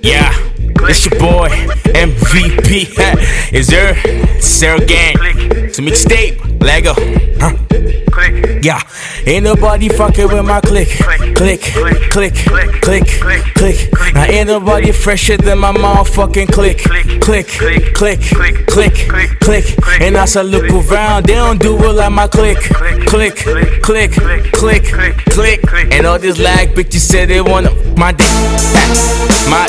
Yeah, it's your boy MVP. Is there? Sarah Gang. It's a mixtape. Lego. Huh? Yeah, ain't nobody fucking with my click. Click, click, click, click. Now ain't nobody fresher than my motherfucking click. Click, click, click, click. And as I look around, they don't do it like my click. Click, click, click, click. And all these lag bitches say they wanna my dick. My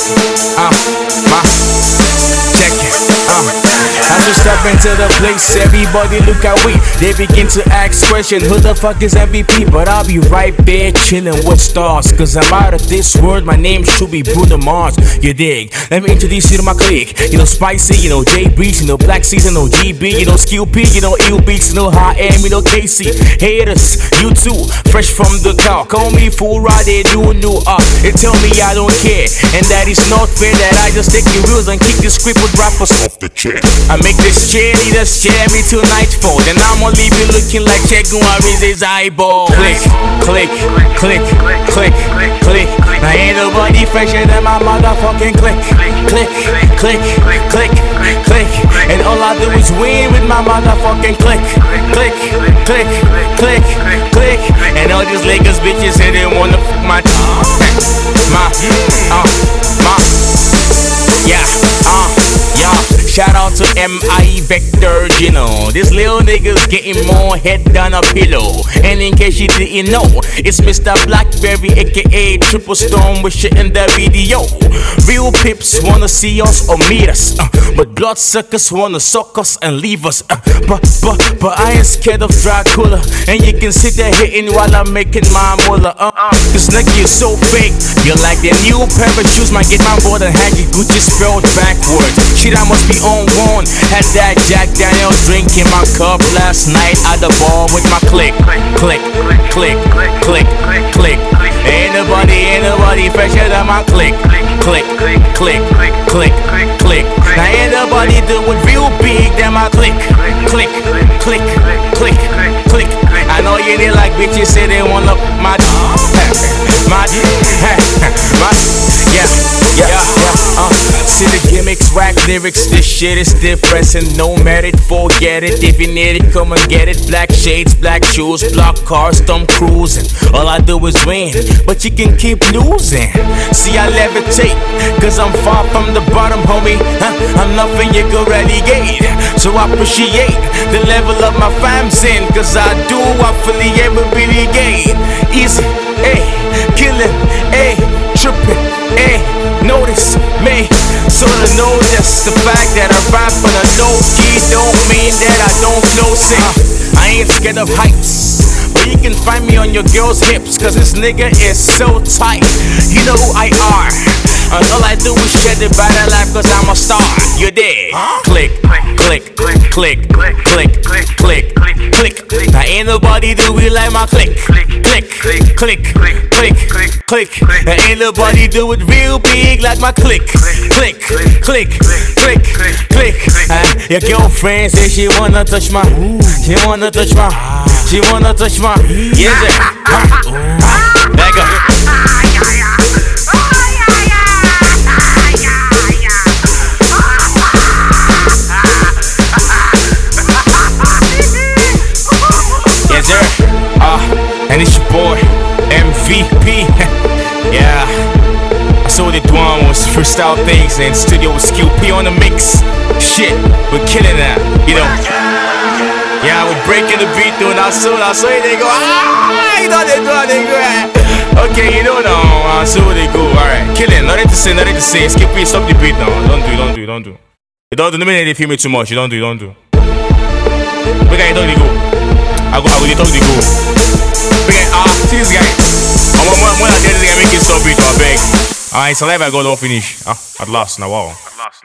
check it. As we step into the place, everybody look at we. They begin to ask questions, who the fuck is MVP? But I'll be right there chilling with stars, cause I'm out of this world, my name should be Bruno Mars. You dig? Let me introduce you to my clique. You know Spicy, you know J Breeze, you know Black Season, you know GB, you know Skill P, you know Ill Beats, you know High M, you know Casey. Haters, you too, fresh from the cow. Call me fool, right there, new. They tell me I don't care, and that is not fair, that I just take the wheels and kick the script with rappers off the chair. I make this cheerleader scare me till nightfall, then I'ma leave you looking like Che Guevara's eyeball. Click, click, click, click, click. Now ain't nobody fresher than my motherfucking click. Click, click, click, click. And all I do is win with my motherfucking click. Click, click, click, click. And all these Lakers bitches say they wanna fuck my shout out to M.I. Vector, you know. This little nigga's getting more head than a pillow. And in case you didn't know, it's Mr. Blackberry, aka Triple Storm, with shit in the video. Real pips wanna see us or meet us, but bloodsuckers wanna suck us and leave us. But I ain't scared of Dracula, and you can sit there hitting while I'm making my mullah. This nigga is so fake. You're like the new pair of shoes, might get my board and hand you Gucci spelled backwards. Shit, I must be on one. Had that Jack Daniels drink in my cup last night at the bar with my click. Click, click, click, click. Ain't nobody fresher than my click. Click, click, click, click. Now ain't nobody doing real big than my click. Click, click, click, click. I know you need like bitches say they wanna my see the gimmicks, whack lyrics, this shit is depressing. No merit, forget it. If you need it, come and get it. Black shades, black shoes, block cars, dumb cruising. All I do is win, but you can keep losing. See, I levitate, cause I'm far from the bottom, homie. I'm nothing you can relegate. So I appreciate the level of my fam's in, cause I do affiliate with Billy Gay. Easy, ayy, killing, ayy, tripping, ayy. Notice me, so to notice the fact that I rap on a low key don't mean that I don't flow sing. I ain't scared of heights, but you can find me on your girl's hips, cause this nigga is so tight. You know who I are, and all I do is shed the battle life, cause I'm a star. You dig? Click, click, click, click, click, click, click. Now ain't nobody do it like my click. Click, click, click, click, click. Now ain't nobody do it real big like my click. Click, click, click, click. Your girlfriend says she wanna touch my, she wanna touch my, she wanna touch my, yes sir. Back up. Yes sir. And it's your boy MVP. Yeah, I saw the Dwan was freestyle things and studio with Skill P on the mix. Shit, we're killing that, you know. Yeah, we're breaking the beat through, and I saw it, they go, you know they go, okay, you know now, I saw they go, alright, killing, nothing to say, Skill P, stop the beat now, don't do. You don't do, the minute they feel me too much, you don't do. Look at you talk the go, I go, you talk the go. Look at, see this guy, when I did this, I make it so beat, I beg. Alright, so live I go, don't finish, at last, now wow.